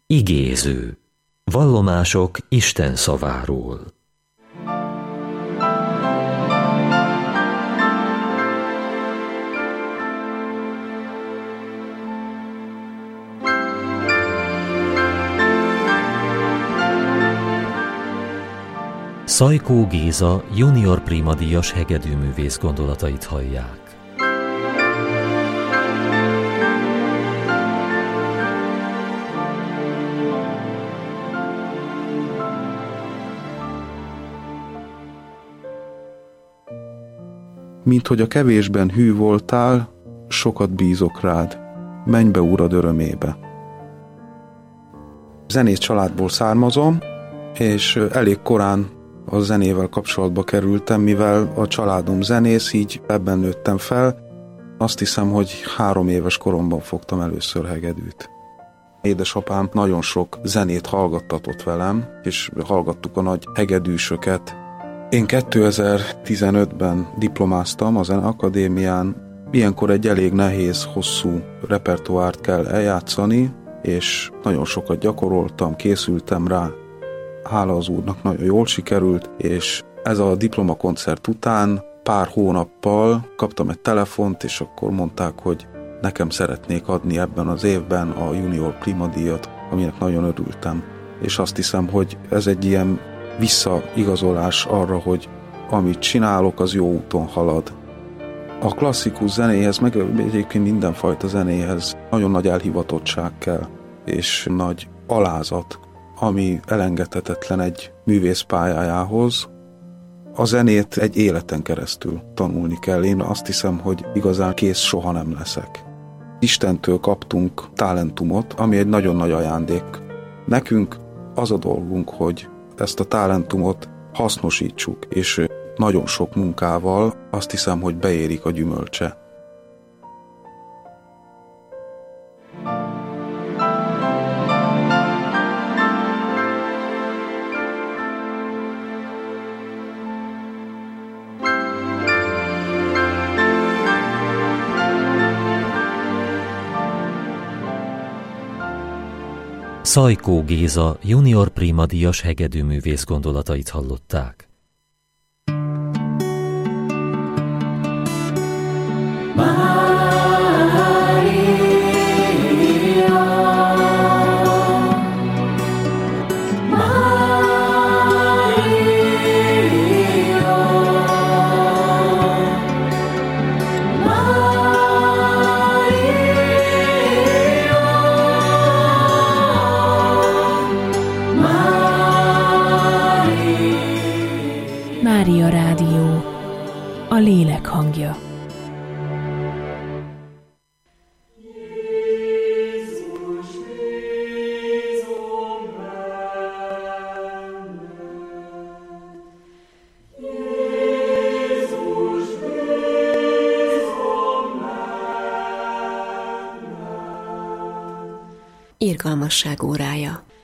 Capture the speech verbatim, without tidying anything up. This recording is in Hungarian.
Igéző. Vallomások Isten szaváról. Szajkó Géza junior primadíjas hegedűművész gondolatait hallják. Mint hogy a kevésben hű voltál, sokat bízok rád, menj be Urad örömébe. Zenész családból származom, és elég korán a zenével kapcsolatba kerültem, mivel a családom zenész, így ebben nőttem fel. Azt hiszem, hogy három éves koromban fogtam először hegedűt. Édesapám nagyon sok zenét hallgattatott velem, és hallgattuk a nagy hegedűsöket. Én kétezer-tizenötben diplomáztam a Zeneakadémián. Ilyenkor egy elég nehéz, hosszú repertoárt kell eljátszani, és nagyon sokat gyakoroltam, készültem rá. Hála az Úrnak nagyon jól sikerült, és ez a diplomakoncert után pár hónappal kaptam egy telefont, és akkor mondták, hogy nekem szeretnék adni ebben az évben a junior primadíjat, aminek nagyon örültem. És azt hiszem, hogy ez egy ilyen visszaigazolás arra, hogy amit csinálok, az jó úton halad. A klasszikus zenéhez, meg egyébként mindenfajta zenéhez nagyon nagy elhivatottság kell, és nagy alázat, ami elengedhetetlen egy művész pályájához. A zenét egy életen keresztül tanulni kell. Én azt hiszem, hogy igazán kész soha nem leszek. Istentől kaptunk talentumot, ami egy nagyon nagy ajándék. Nekünk az a dolgunk, hogy ezt a talentumot hasznosítsuk, és nagyon sok munkával azt hiszem, hogy beérik a gyümölcse. Szajkó Géza junior primadíjas hegedűművész gondolatait hallották. Mária Rádió, a lélek hangja. Irgalmasság órája.